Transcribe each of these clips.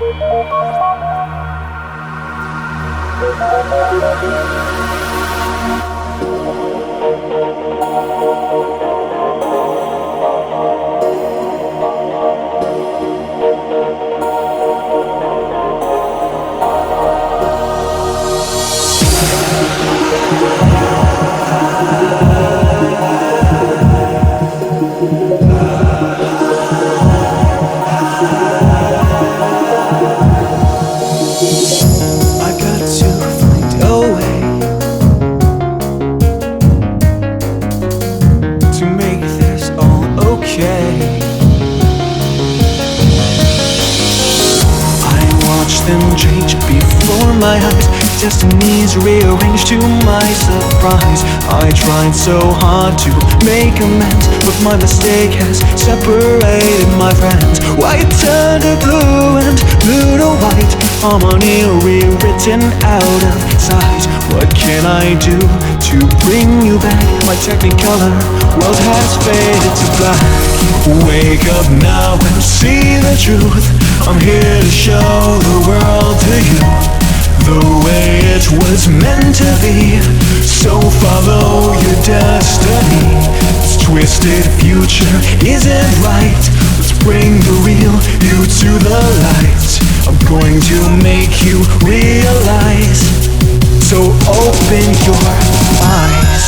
Them change before my eyes, destinies rearranged to my surprise. I tried so hard to make amends, but my mistake has separated my friends. Why it turned to blue and blue to white, harmony rewritten out of sight. What can I do to bring you back? My technicolor world has faded to black. Wake up now and see the truth. I'm here to show the world to you the way it was meant to be. So follow your destiny. This twisted future isn't right. Let's bring the real you to the light. I'm going to make you realize. So open your eyes.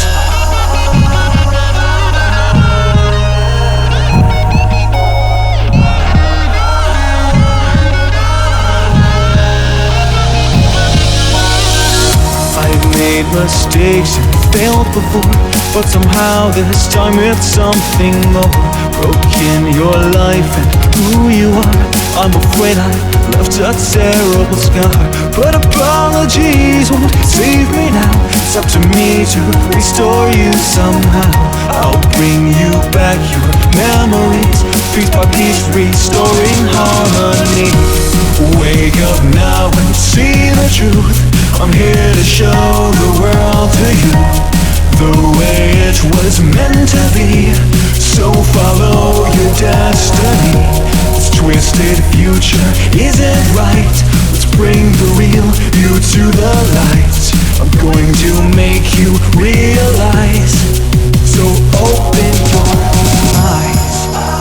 Made mistakes and failed before, but somehow this time it's something more. Broken your life and who you are. I'm afraid I left a terrible scar, but apologies won't save me now. It's up to me to restore you somehow. I'll bring you back your memories, piece by piece, restoring harmony. Wake up now and see the truth. I'm here to show the world to you the way it was meant to be. So follow your destiny. This twisted future isn't right. Let's bring the real you to the light. I'm going to make you realize. So open your eyes.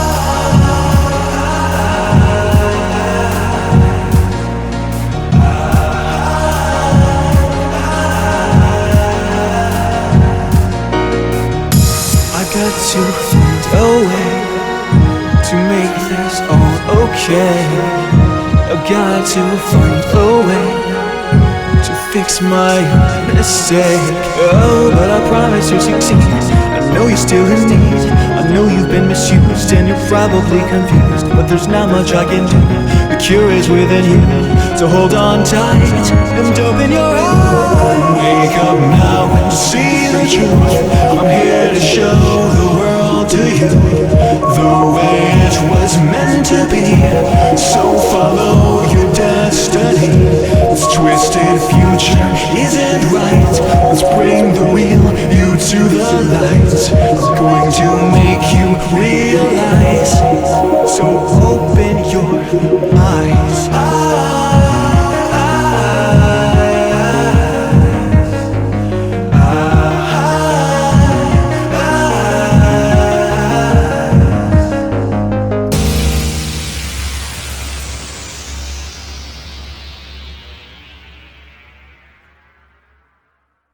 Got to find a way to make this all okay. I've got to find a way to fix my mistake. Oh, but I promise to succeed. I know you're still in need. I know you've been misused and you're probably confused, but there's not much I can do. The cure is within you, so hold on tight and open your eyes. Wake up now and see the truth. I'm here to show the world to you the way it was meant to be. So follow your destiny. This twisted future isn't right. Let's bring the real you to the light. I'm going to make you realize. So open your eyes.